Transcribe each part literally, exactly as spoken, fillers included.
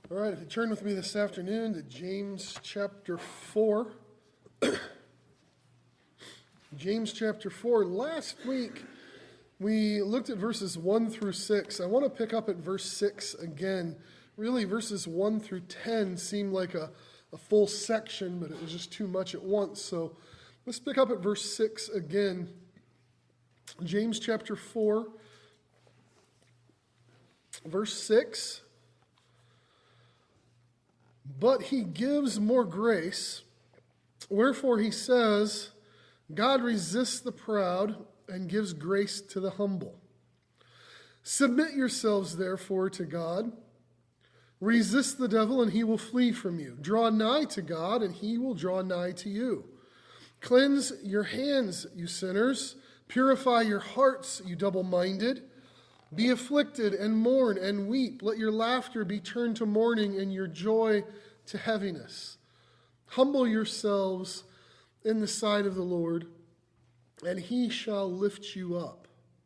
All right, if you turn with me this afternoon to James chapter four. James chapter four. Last week, we looked at verses one through six. I want to pick up at verse six again. Really, verses one through ten seemed like a, a full section, but it was just too much at once. So let's pick up at verse six again. James chapter four, verse six. But he gives more grace, wherefore he says, God resists the proud and gives grace to the humble. Submit yourselves therefore to God. Resist the devil and he will flee from you. Draw nigh to God and he will draw nigh to you. Cleanse your hands, you sinners. Purify your hearts, you double-minded. Be afflicted and mourn and weep. Let your laughter be turned to mourning and your joy to heaviness. Humble yourselves in the sight of the Lord, and he shall lift you up.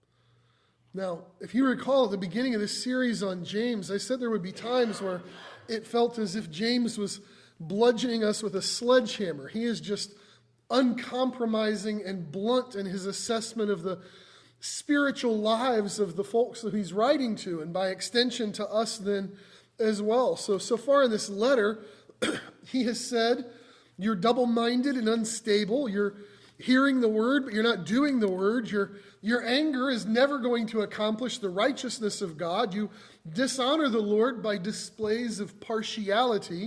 Now, if you recall at the beginning of this series on James, I said there would be times where it felt as if James was bludgeoning us with a sledgehammer. He is just uncompromising and blunt in his assessment of the spiritual lives of the folks that he's writing to, and by extension to us then as well. So, so far in this letter, he has said, you're double-minded and unstable. You're hearing the word, but you're not doing the word. Your, your anger is never going to accomplish the righteousness of God. You dishonor the Lord by displays of partiality.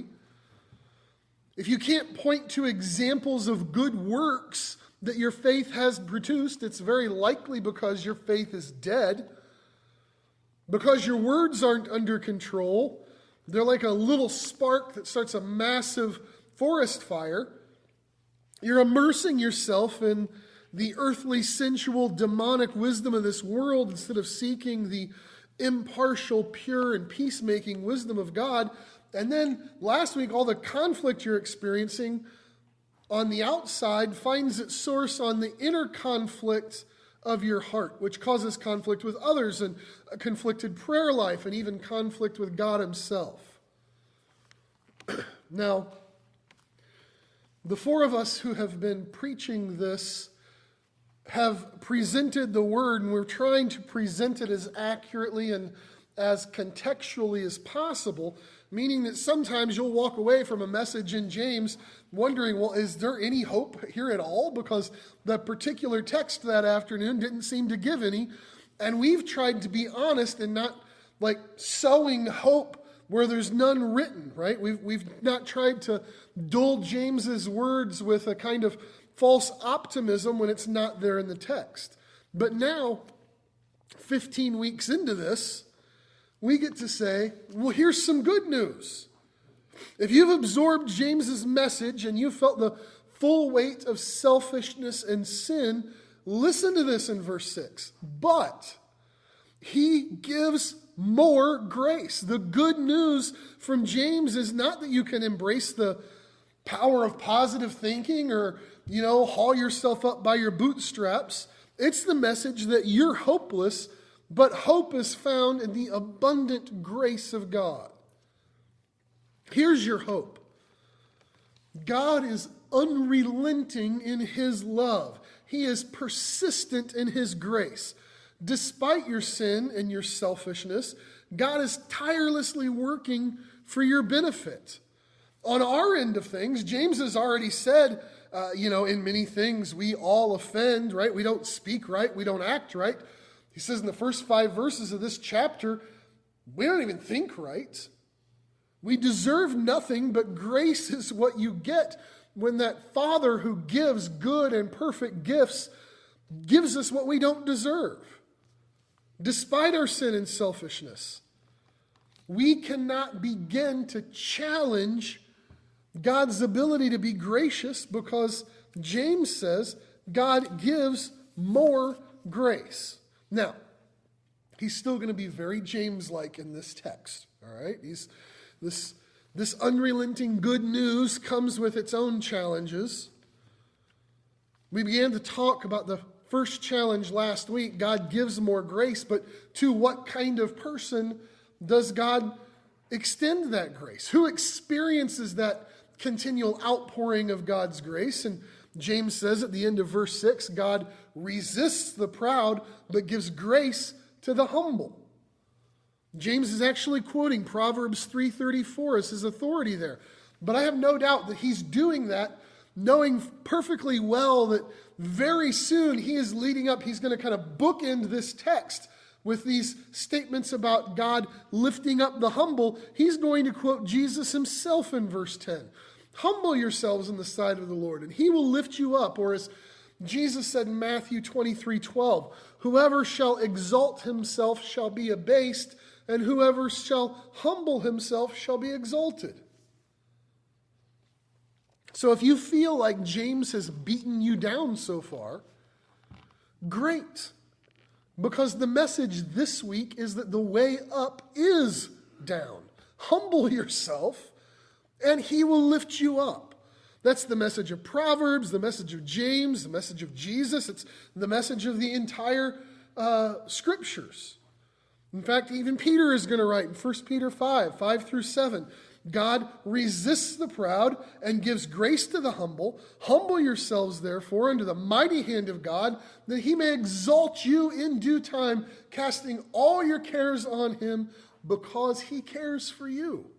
If you can't point to examples of good works that your faith has produced, it's very likely because your faith is dead. Because your words aren't under control. They're like a little spark that starts a massive forest fire. You're immersing yourself in the earthly, sensual, demonic wisdom of this world instead of seeking the impartial, pure, and peacemaking wisdom of God. And then last week, all the conflict you're experiencing on the outside finds its source on the inner conflict of your heart, which causes conflict with others and a conflicted prayer life and even conflict with God himself. Now, the four of us who have been preaching this have presented the word, and we're trying to present it as accurately and as contextually as possible, meaning that sometimes you'll walk away from a message in James wondering, well, is there any hope here at all? Because the particular text that afternoon didn't seem to give any. And we've tried to be honest and not like sowing hope where there's none written, right? We've, we've not tried to dull James's words with a kind of false optimism when it's not there in the text. But now, fifteen weeks into this, we get to say, well, here's some good news. If you've absorbed James's message and you felt the full weight of selfishness and sin, listen to this in verse six. But he gives more grace. The good news from James is not that you can embrace the power of positive thinking or, you know, haul yourself up by your bootstraps. It's the message that you're hopeless, but hope is found in the abundant grace of God. Here's your hope. God is unrelenting in his love. He is persistent in his grace. Despite your sin and your selfishness, God is tirelessly working for your benefit. On our end of things, James has already said, uh, you know, in many things we all offend, right? We don't speak right. We don't act right. He says in the first five verses of this chapter, we don't even think right. We deserve nothing, but grace is what you get when that Father who gives good and perfect gifts gives us what we don't deserve. Despite our sin and selfishness, we cannot begin to challenge God's ability to be gracious because James says God gives more grace. Now, he's still going to be very James-like in this text, all right? He's, this, this unrelenting good news comes with its own challenges. We began to talk about the first challenge last week. God gives more grace, but to what kind of person does God extend that grace? Who experiences that continual outpouring of God's grace? And James says at the end of verse six, God resists the proud, but gives grace to the humble. James is actually quoting Proverbs three thirty-four as his authority there. But I have no doubt that he's doing that knowing perfectly well that very soon he is leading up, he's going to kind of bookend this text with these statements about God lifting up the humble. He's going to quote Jesus himself in verse ten. Humble yourselves in the sight of the Lord, and he will lift you up. Or as Jesus said in Matthew twenty-three twelve, whoever shall exalt himself shall be abased, and whoever shall humble himself shall be exalted. So if you feel like James has beaten you down so far, great. Because the message this week is that the way up is down. Humble yourself, and he will lift you up. That's the message of Proverbs, the message of James, the message of Jesus. It's the message of the entire uh, scriptures. In fact, even Peter is going to write in First Peter five, five through seven, God resists the proud and gives grace to the humble. Humble yourselves, therefore, under the mighty hand of God, that he may exalt you in due time, casting all your cares on him, because he cares for you.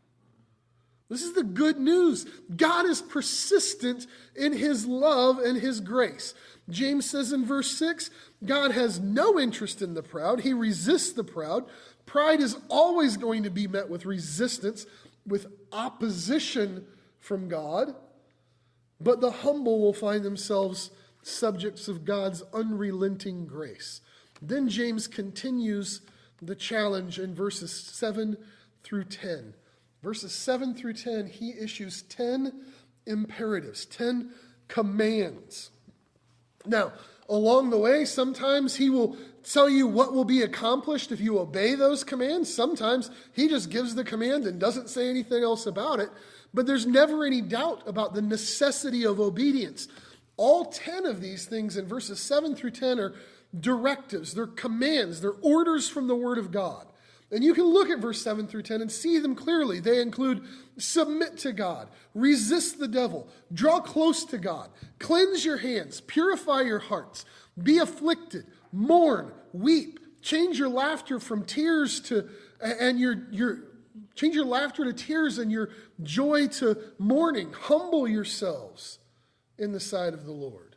This is the good news. God is persistent in his love and his grace. James says in verse six, God has no interest in the proud. He resists the proud. Pride is always going to be met with resistance, with opposition from God. But the humble will find themselves subjects of God's unrelenting grace. Then James continues the challenge in verses seven through ten. Verses seven through ten, he issues ten imperatives, ten commands. Now, along the way, sometimes he will tell you what will be accomplished if you obey those commands. Sometimes he just gives the command and doesn't say anything else about it. But there's never any doubt about the necessity of obedience. All ten of these things in verses seven through ten are directives, they're commands, they're orders from the Word of God. And you can look at verse seven through ten and see them clearly. They include submit to God, resist the devil, draw close to God, cleanse your hands, purify your hearts, be afflicted, mourn, weep, change your laughter from tears to, and your, your, change your laughter to tears and your joy to mourning. Humble yourselves in the sight of the Lord.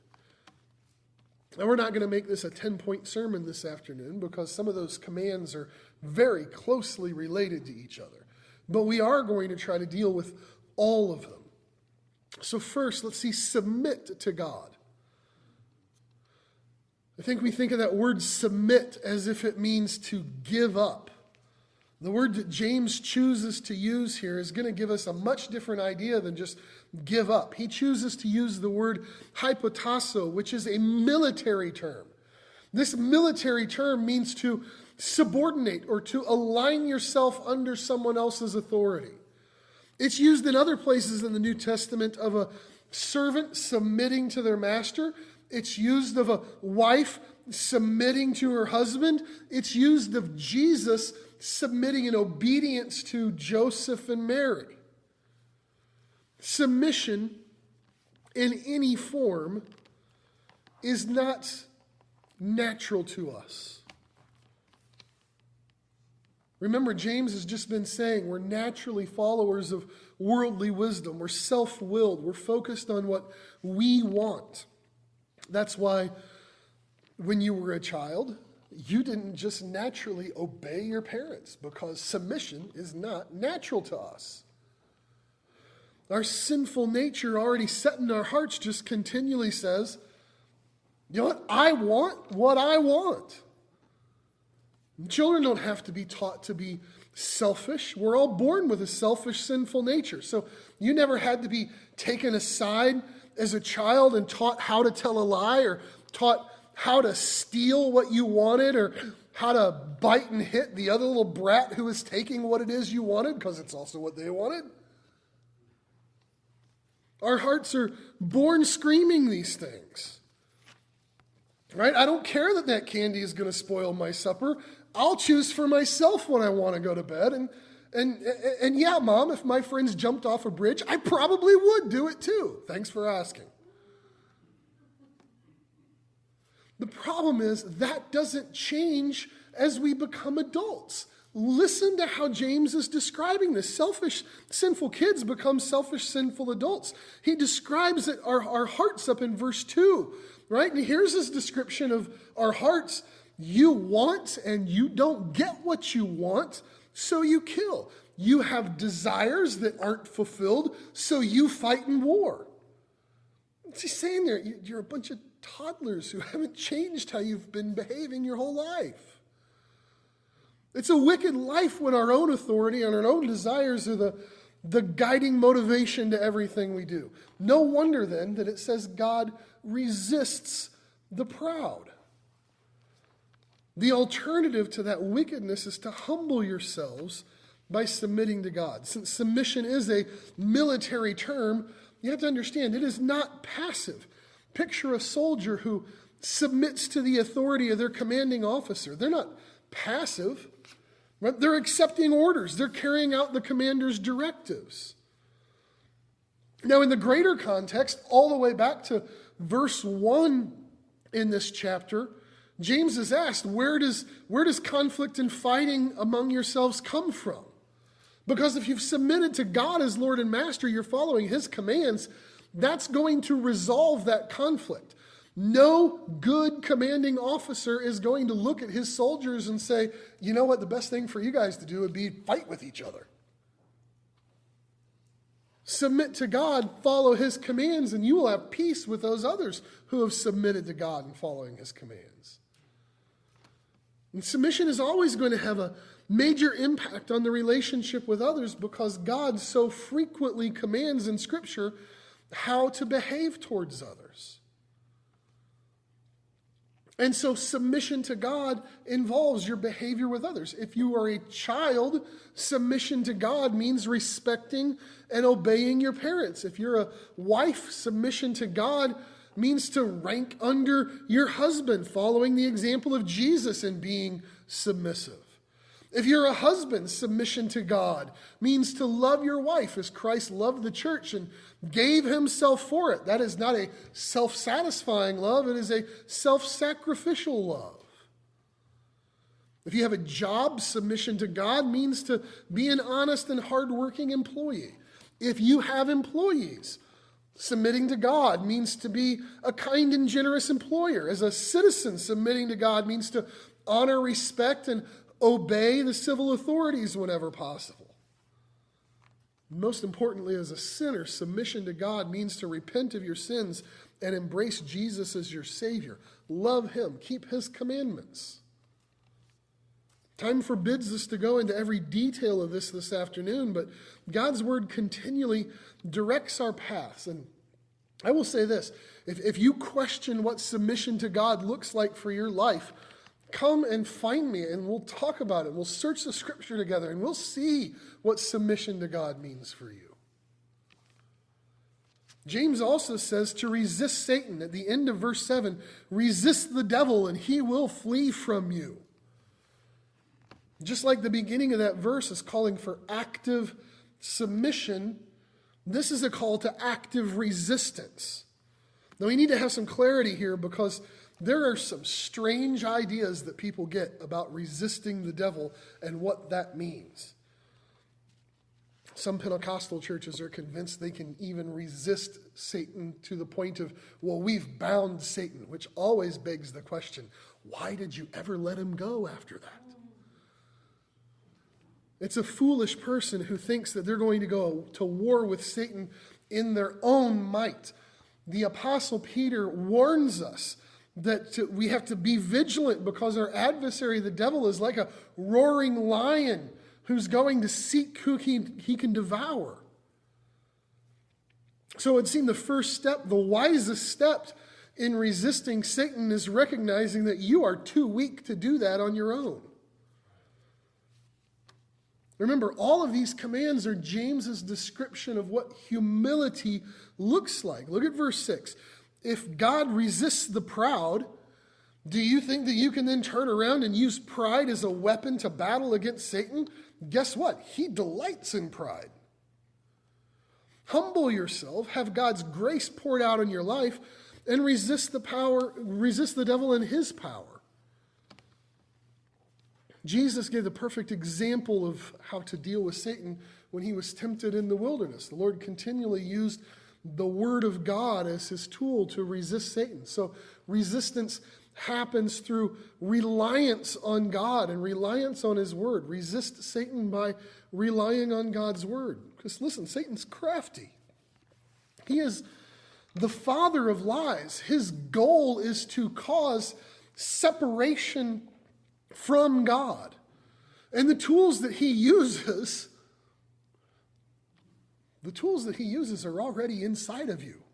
Now, we're not going to make this a ten-point sermon this afternoon because some of those commands are very closely related to each other. But we are going to try to deal with all of them. So first, let's see, submit to God. I think we think of that word submit as if it means to give up. The word that James chooses to use here is going to give us a much different idea than just give up. He chooses to use the word hypotasso, which is a military term. This military term means to subordinate or to align yourself under someone else's authority. It's used in other places in the New Testament of a servant submitting to their master. It's used of a wife submitting to her husband. It's used of Jesus submitting in obedience to Joseph and Mary. Submission in any form is not natural to us. Remember, James has just been saying we're naturally followers of worldly wisdom. We're self-willed. We're focused on what we want. That's why when you were a child, you didn't just naturally obey your parents, because submission is not natural to us. Our sinful nature already set in our hearts just continually says, you know what, I want what I want. Children don't have to be taught to be selfish. We're all born with a selfish, sinful nature. So you never had to be taken aside as a child and taught how to tell a lie, or taught how to steal what you wanted, or how to bite and hit the other little brat who was taking what it is you wanted, because it's also what they wanted. Our hearts are born screaming these things. Right? I don't care that that candy is going to spoil my supper. I'll choose for myself when I want to go to bed, and, And, and yeah, Mom, if my friends jumped off a bridge, I probably would do it too. Thanks for asking. The problem is that doesn't change as we become adults. Listen to how James is describing this. Selfish, sinful kids become selfish, sinful adults. He describes it, our, our hearts up in verse two, right? And here's his description of our hearts. You want and you don't get what you want, so you kill. You have desires that aren't fulfilled, so you fight in war. What's he saying there? You're a bunch of toddlers who haven't changed how you've been behaving your whole life. It's a wicked life when our own authority and our own desires are the, the guiding motivation to everything we do. No wonder then that it says God resists the proud. The alternative to that wickedness is to humble yourselves by submitting to God. Since submission is a military term, you have to understand it is not passive. Picture a soldier who submits to the authority of their commanding officer. They're not passive. Right? They're accepting orders. They're carrying out the commander's directives. Now, in the greater context, all the way back to verse one in this chapter, James is asked, where does, where does conflict and fighting among yourselves come from? Because if you've submitted to God as Lord and Master, you're following his commands, that's going to resolve that conflict. No good commanding officer is going to look at his soldiers and say, you know what, the best thing for you guys to do would be fight with each other. Submit to God, follow his commands, and you will have peace with those others who have submitted to God and following his commands. And submission is always going to have a major impact on the relationship with others because God so frequently commands in Scripture how to behave towards others. And so submission to God involves your behavior with others. If you are a child, submission to God means respecting and obeying your parents. If you're a wife, submission to God means to rank under your husband, following the example of Jesus in being submissive. If you're a husband, submission to God means to love your wife as Christ loved the church and gave himself for it. That is not a self-satisfying love. It is a self-sacrificial love. If you have a job, submission to God means to be an honest and hardworking employee. If you have employees, submitting to God means to be a kind and generous employer. As a citizen, submitting to God means to honor, respect, and obey the civil authorities whenever possible. Most importantly, as a sinner, submission to God means to repent of your sins and embrace Jesus as your Savior. Love him. Keep his commandments. Time forbids us to go into every detail of this this afternoon, but God's word continually directs our paths. And I will say this, if, if you question what submission to God looks like for your life, come and find me and we'll talk about it. We'll search the scripture together and we'll see what submission to God means for you. James also says to resist Satan. At the end of verse seven, resist the devil and he will flee from you. Just like the beginning of that verse is calling for active submission, this is a call to active resistance. Now we need to have some clarity here because there are some strange ideas that people get about resisting the devil and what that means. Some Pentecostal churches are convinced they can even resist Satan to the point of, well, we've bound Satan, which always begs the question, why did you ever let him go after that? It's a foolish person who thinks that they're going to go to war with Satan in their own might. The Apostle Peter warns us that to, we have to be vigilant because our adversary, the devil, is like a roaring lion who's going to seek who he, he can devour. So it seemed the first step, the wisest step in resisting Satan is recognizing that you are too weak to do that on your own. Remember, all of these commands are James's description of what humility looks like. Look at verse six. If God resists the proud, do you think that you can then turn around and use pride as a weapon to battle against Satan? guess what? He delights in pride. Humble yourself, have God's grace poured out in your life, and resist the power, resist the devil and his power. Jesus gave the perfect example of how to deal with Satan when he was tempted in the wilderness. The Lord continually used the word of God as his tool to resist Satan. So resistance happens through reliance on God and reliance on his word. Resist Satan by relying on God's word. Because listen, Satan's crafty. He is the father of lies. His goal is to cause separation from God. And the tools that he uses, the tools that he uses are already inside of you.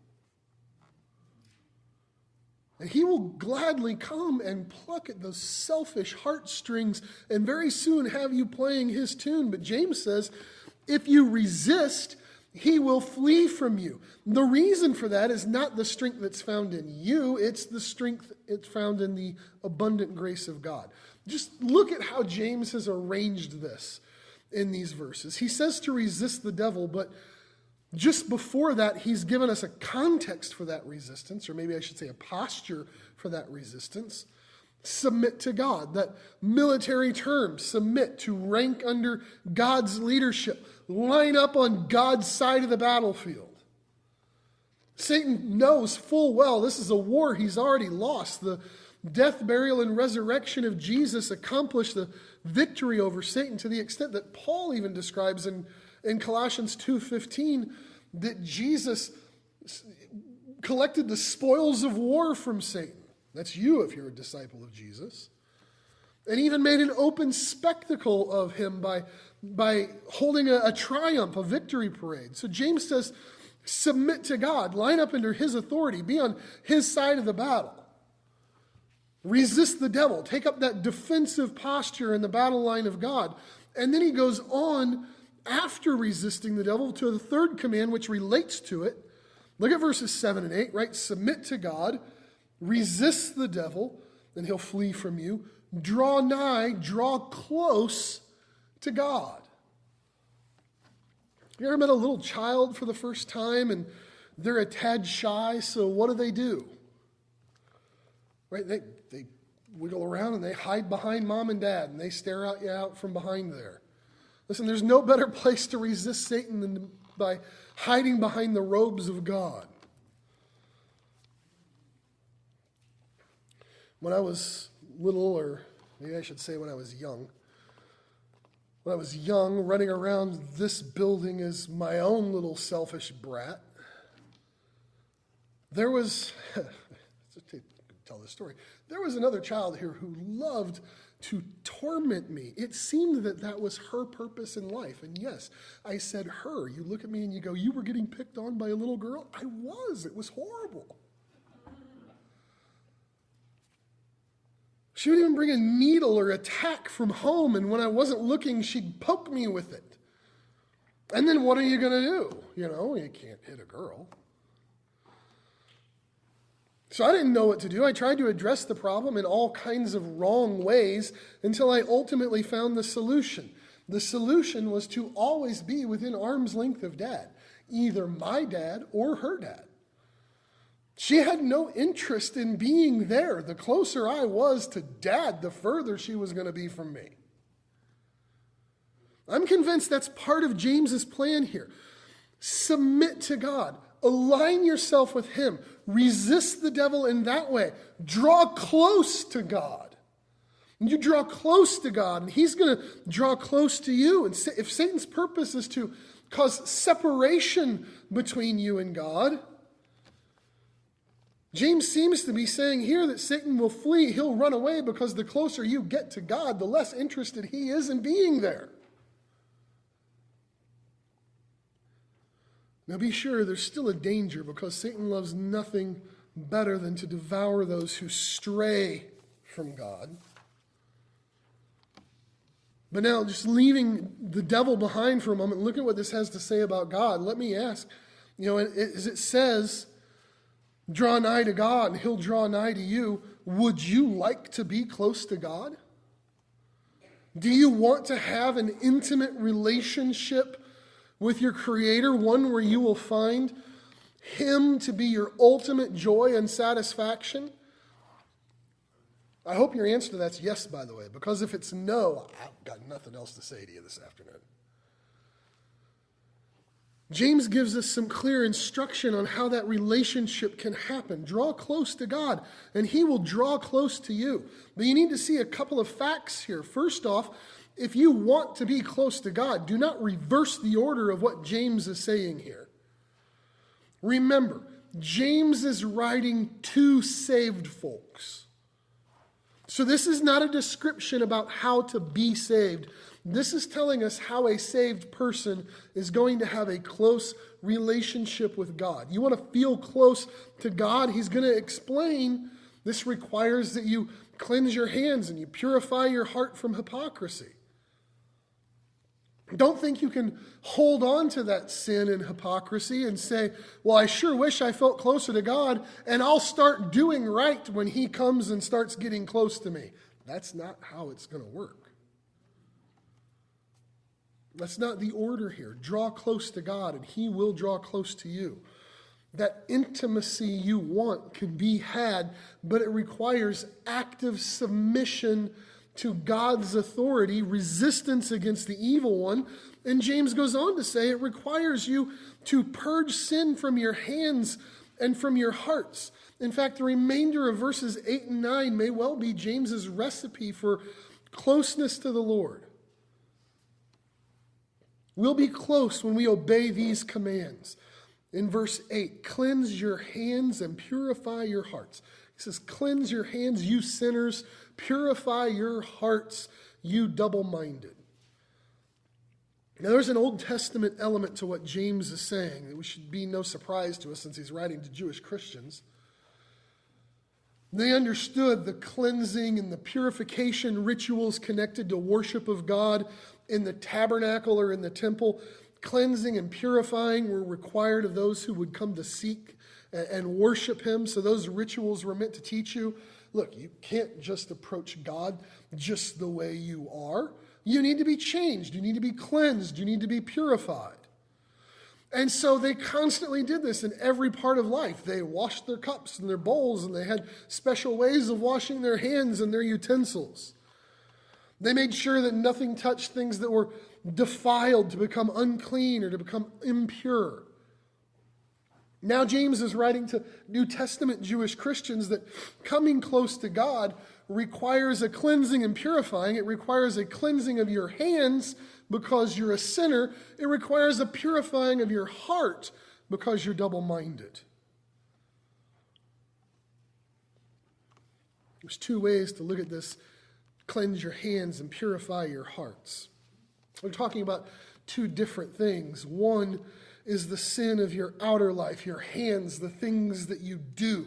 And he will gladly come and pluck at those selfish heartstrings and very soon have you playing his tune. But James says, if you resist, he will flee from you. The reason for that is not the strength that's found in you, it's the strength it's found in the abundant grace of God. Just look at how James has arranged this in these verses. He says to resist the devil, but just before that, he's given us a context for that resistance, or maybe I should say a posture for that resistance. Submit to God, that military term, submit, to rank under God's leadership, line up on God's side of the battlefield. Satan knows full well this is a war he's already lost. The death, burial, and resurrection of Jesus accomplished the victory over Satan to the extent that Paul even describes in, in Colossians two fifteen that Jesus collected the spoils of war from Satan. That's you if you're a disciple of Jesus. And even made an open spectacle of him by, by holding a, a triumph, a victory parade. So James says, submit to God, line up under his authority, be on his side of the battle. Resist the devil, take up that defensive posture in the battle line of God. And then he goes on after resisting the devil to the third command, which relates to it. Look at verses seven and eight, right? Submit to God, resist the devil, and he'll flee from you. Draw nigh, draw close to God. You ever met a little child for the first time and they're a tad shy, so what do they do? Right? They, they wiggle around and they hide behind mom and dad and they stare at you out from behind there. Listen, there's no better place to resist Satan than by hiding behind the robes of God. When I was little, or maybe I should say when I was young, when I was young, running around this building as my own little selfish brat, there was, to tell this story, there was another child here who loved to torment me. It seemed that that was her purpose in life. And yes, I said her. You look at me and you go, you were getting picked on by a little girl? I was. It was horrible. She would even bring a needle or a tack from home, and when I wasn't looking, she'd poke me with it. And then what are you going to do? You know, you can't hit a girl. So I didn't know what to do. I tried to address the problem in all kinds of wrong ways until I ultimately found the solution. The solution was to always be within arm's length of dad, either my dad or her dad. She had no interest in being there. The closer I was to dad, the further she was going to be from me. I'm convinced that's part of James's plan here. Submit to God. Align yourself with him. Resist the devil in that way. Draw close to God. And you draw close to God, and he's going to draw close to you. And if Satan's purpose is to cause separation between you and God, James seems to be saying here that Satan will flee. He'll run away because the closer you get to God, the less interested he is in being there. Now be sure there's still a danger, because Satan loves nothing better than to devour those who stray from God. But now, just leaving the devil behind for a moment, look at what this has to say about God. Let me ask, you know, as it says, draw nigh to God and he'll draw nigh to you, would you like to be close to God? Do you want to have an intimate relationship with your Creator, one where you will find Him to be your ultimate joy and satisfaction? I hope your answer to that's yes, by the way, because if it's no, I've got nothing else to say to you this afternoon. James gives us some clear instruction on how that relationship can happen. Draw close to God, and He will draw close to you. But you need to see a couple of facts here. First off, if you want to be close to God, do not reverse the order of what James is saying here. Remember, James is writing to saved folks. So this is not a description about how to be saved. This is telling us how a saved person is going to have a close relationship with God. You want to feel close to God? He's going to explain this requires that you cleanse your hands and you purify your heart from hypocrisy. Don't think you can hold on to that sin and hypocrisy and say, well, I sure wish I felt closer to God, and I'll start doing right when He comes and starts getting close to me. That's not how it's going to work. That's not the order here. Draw close to God, and He will draw close to you. That intimacy you want can be had, but it requires active submission to God's authority, resistance against the evil one. And James goes on to say it requires you to purge sin from your hands and from your hearts. In fact, the remainder of verses eight and nine may well be James's recipe for closeness to the Lord. We'll be close when we obey these commands. In verse eight, cleanse your hands and purify your hearts. He says, cleanse your hands, you sinners. Purify your hearts, you double-minded. Now, there's an Old Testament element to what James is saying that we should be no surprise to us since he's writing to Jewish Christians. They understood the cleansing and the purification rituals connected to worship of God in the tabernacle or in the temple. Cleansing and purifying were required of those who would come to seek and worship Him. So those rituals were meant to teach you, look, you can't just approach God just the way you are. You need to be changed. You need to be cleansed. You need to be purified. And so they constantly did this in every part of life. They washed their cups and their bowls, and they had special ways of washing their hands and their utensils. They made sure that nothing touched things that were defiled to become unclean or to become impure. Now James is writing to New Testament Jewish Christians that coming close to God requires a cleansing and purifying. It requires a cleansing of your hands because you're a sinner. It requires a purifying of your heart because you're double-minded. There's two ways to look at this: cleanse your hands and purify your hearts. We're talking about two different things. One is the sin of your outer life, your hands, the things that you do.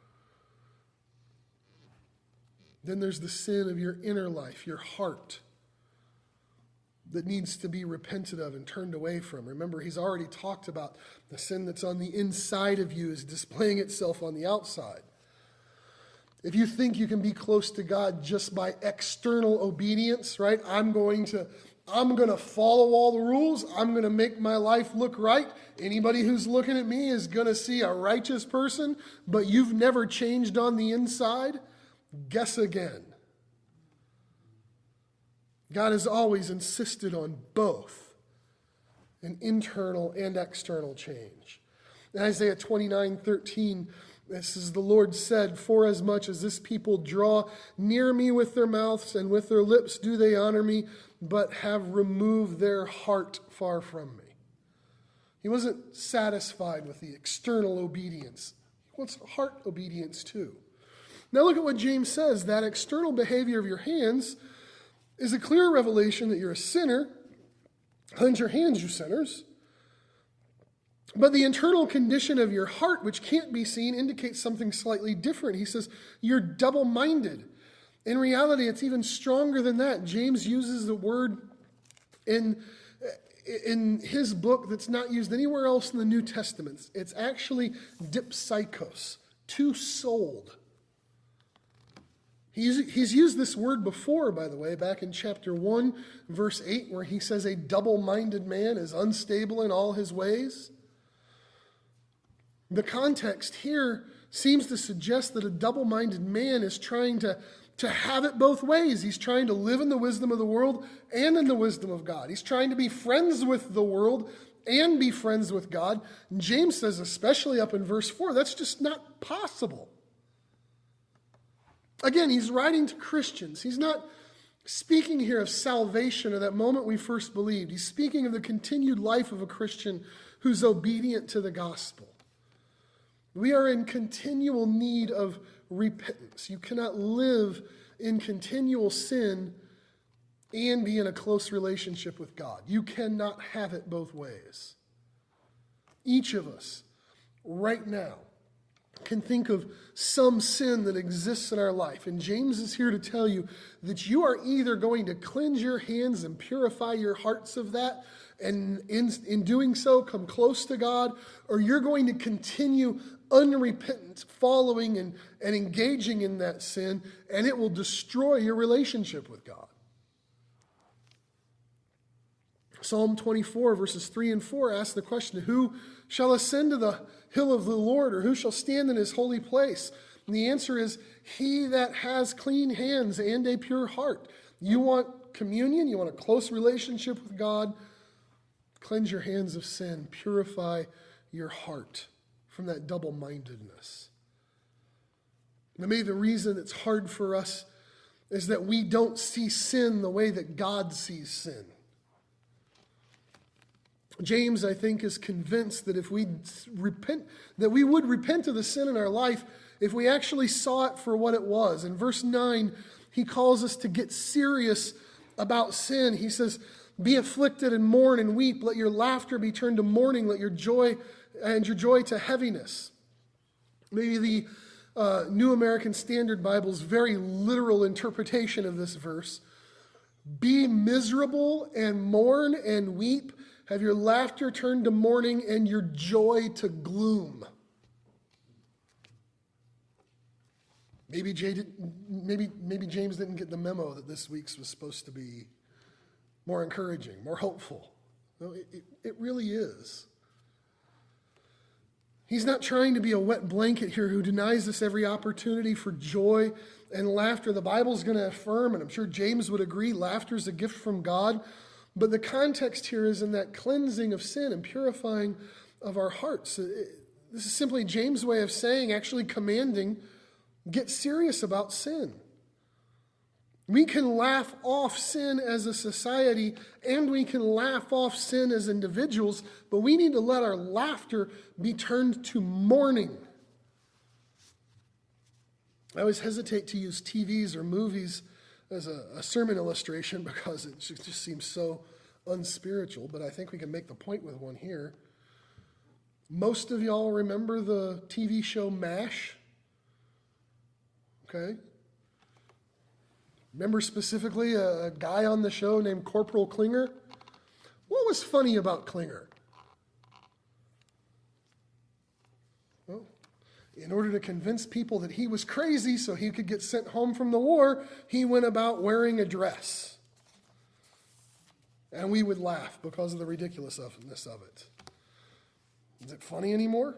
Then there's the sin of your inner life, your heart, that needs to be repented of and turned away from. Remember, he's already talked about the sin that's on the inside of you is displaying itself on the outside. If you think you can be close to God just by external obedience, right? I'm going to I'm going to follow all the rules. I'm going to make my life look right. Anybody who's looking at me is going to see a righteous person, but you've never changed on the inside. Guess again. God has always insisted on both an internal and external change. In Isaiah twenty-nine thirteen, this is the Lord said, "For as much as this people draw near me with their mouths and with their lips do they honor me, but have removed their heart far from me." He wasn't satisfied with the external obedience. He wants heart obedience too. Now look at what James says. That external behavior of your hands is a clear revelation that you're a sinner. Cleanse your hands, you sinners. But the internal condition of your heart, which can't be seen, indicates something slightly different. He says, you're double-minded. In reality, it's even stronger than that. James uses the word in, in his book that's not used anywhere else in the New Testament. It's actually dipsychos, two-souled. He's, he's used this word before, by the way, back in chapter one, verse eight, where he says a double-minded man is unstable in all his ways. The context here seems to suggest that a double-minded man is trying to, to have it both ways. He's trying to live in the wisdom of the world and in the wisdom of God. He's trying to be friends with the world and be friends with God. And James says, especially up in verse four, that's just not possible. Again, he's writing to Christians. He's not speaking here of salvation or that moment we first believed. He's speaking of the continued life of a Christian who's obedient to the gospel. We are in continual need of repentance. You cannot live in continual sin and be in a close relationship with God. You cannot have it both ways. Each of us, right now, can think of some sin that exists in our life. And James is here to tell you that you are either going to cleanse your hands and purify your hearts of that, and in, in doing so come close to God, or you're going to continue unrepentant, following and, and engaging in that sin, and it will destroy your relationship with God. Psalm twenty-four, verses three and four asks the question, who shall ascend to the hill of the Lord, or who shall stand in his holy place? And the answer is, he that has clean hands and a pure heart. You want communion, you want a close relationship with God, cleanse your hands of sin, purify your heart from that double-mindedness. Maybe the reason it's hard for us is that we don't see sin the way that God sees sin. James, I think, is convinced that if we repent, that we would repent of the sin in our life if we actually saw it for what it was. In verse nine, he calls us to get serious about sin. He says, be afflicted and mourn and weep. Let your laughter be turned to mourning. Let your joy and your joy to heaviness. Maybe the uh, New American Standard Bible's very literal interpretation of this verse. Be miserable and mourn and weep. Have your laughter turned to mourning and your joy to gloom. Maybe, Jay did, maybe, maybe James didn't get the memo that this week's was supposed to be more encouraging, more hopeful. No, it, it, it really is. He's not trying to be a wet blanket here who denies us every opportunity for joy and laughter. The Bible's going to affirm, and I'm sure James would agree, laughter is a gift from God. But the context here is in that cleansing of sin and purifying of our hearts. This is simply James' way of saying, actually commanding, get serious about sin. We can laugh off sin as a society, and we can laugh off sin as individuals, but we need to let our laughter be turned to mourning. I always hesitate to use T Vs or movies as a, a sermon illustration because it just, just seems so unspiritual, but I think we can make the point with one here. Most of y'all remember the T V show MASH? Okay. Remember specifically a, a guy on the show named Corporal Klinger? What was funny about Klinger? Well, in order to convince people that he was crazy so he could get sent home from the war, he went about wearing a dress. And we would laugh because of the ridiculousness of it. Is it funny anymore?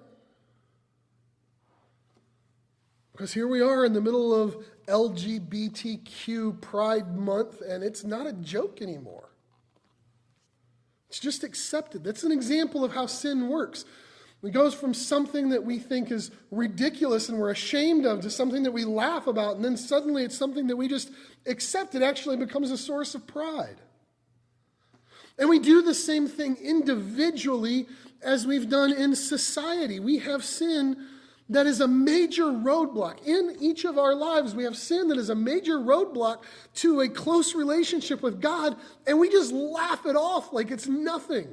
Because here we are in the middle of L G B T Q Pride Month, and it's not a joke anymore. It's just accepted. That's an example of how sin works. It goes from something that we think is ridiculous and we're ashamed of to something that we laugh about, and then suddenly it's something that we just accept. It actually becomes a source of pride. And we do the same thing individually as we've done in society. We have sin that is a major roadblock. In each of our lives, we have sin that is a major roadblock to a close relationship with God, and we just laugh it off like it's nothing.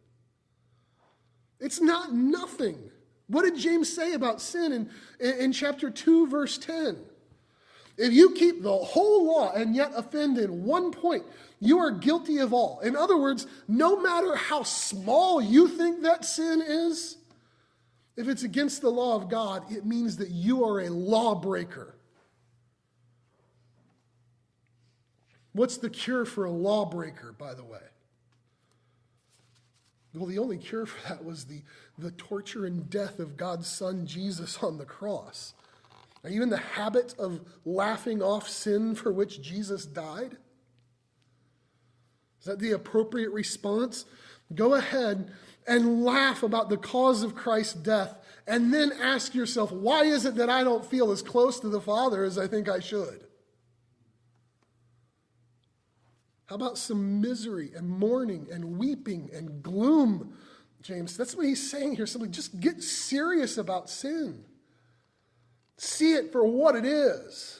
It's not nothing. What did James say about sin in, in chapter two, verse ten? If you keep the whole law and yet offend in one point, you are guilty of all. In other words, no matter how small you think that sin is, if it's against the law of God, it means that you are a lawbreaker. What's the cure for a lawbreaker, by the way? Well, the only cure for that was the, the torture and death of God's Son, Jesus, on the cross. Are you in the habit of laughing off sin for which Jesus died? Is that the appropriate response? Go ahead and laugh about the cause of Christ's death, and then ask yourself, why is it that I don't feel as close to the Father as I think I should? How about some misery and mourning and weeping and gloom, James? That's what he's saying here. Simply just get serious about sin. See it for what it is.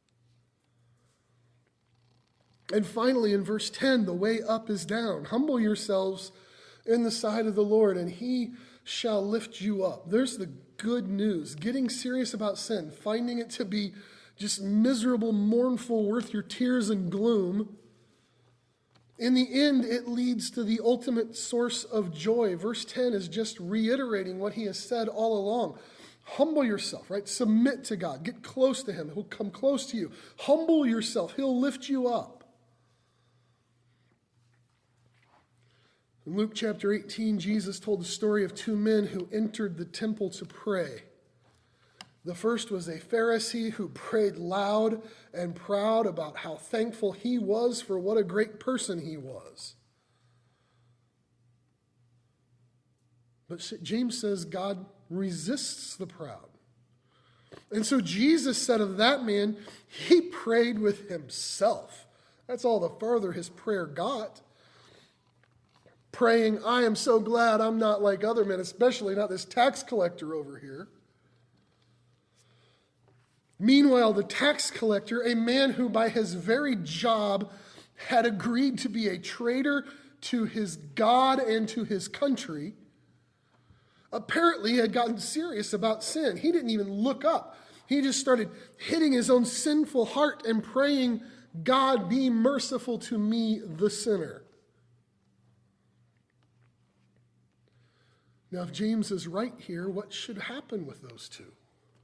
And finally, in verse ten, the way up is down. Humble yourselves in the sight of the Lord, and he shall lift you up. There's the good news. Getting serious about sin, finding it to be just miserable, mournful, worth your tears and gloom. In the end, it leads to the ultimate source of joy. Verse ten is just reiterating what he has said all along. Humble yourself, right? Submit to God. Get close to him. He'll come close to you. Humble yourself. He'll lift you up. In Luke chapter eighteen, Jesus told the story of two men who entered the temple to pray. The first was a Pharisee who prayed loud and proud about how thankful he was for what a great person he was. But James says God resists the proud. And so Jesus said of that man, he prayed with himself. That's all the farther his prayer got. Praying, I am so glad I'm not like other men, especially not this tax collector over here. Meanwhile, the tax collector, a man who by his very job had agreed to be a traitor to his God and to his country, apparently had gotten serious about sin. He didn't even look up. He just started hitting his own sinful heart and praying, God, be merciful to me, the sinner. Now, if James is right here, what should happen with those two?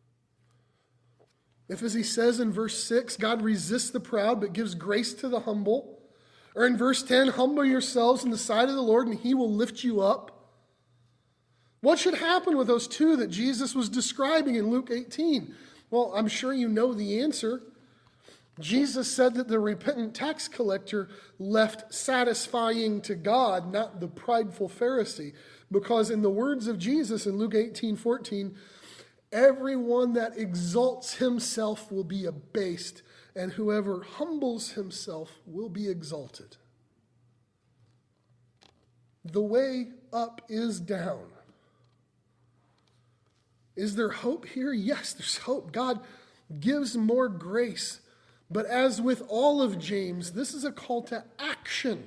If, as he says in verse six, God resists the proud but gives grace to the humble, or in verse ten, humble yourselves in the sight of the Lord and he will lift you up, what should happen with those two that Jesus was describing in Luke eighteen? Well, I'm sure you know the answer. Jesus said that the repentant tax collector left satisfying to God, not the prideful Pharisee. Because in the words of Jesus in Luke eighteen fourteen, everyone that exalts himself will be abased, and whoever humbles himself will be exalted. The way up is down. Is there hope here? Yes, there's hope. God gives more grace. But as with all of James, this is a call to action.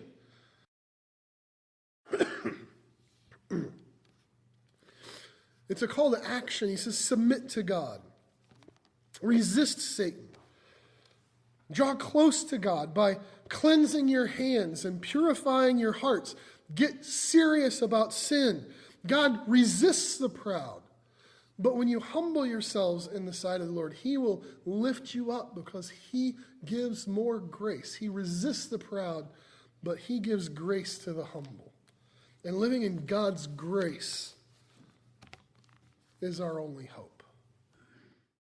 It's a call to action. He says, submit to God. Resist Satan. Draw close to God by cleansing your hands and purifying your hearts. Get serious about sin. God resists the proud. But when you humble yourselves in the sight of the Lord, he will lift you up because he gives more grace. He resists the proud, but he gives grace to the humble. And living in God's grace is our only hope.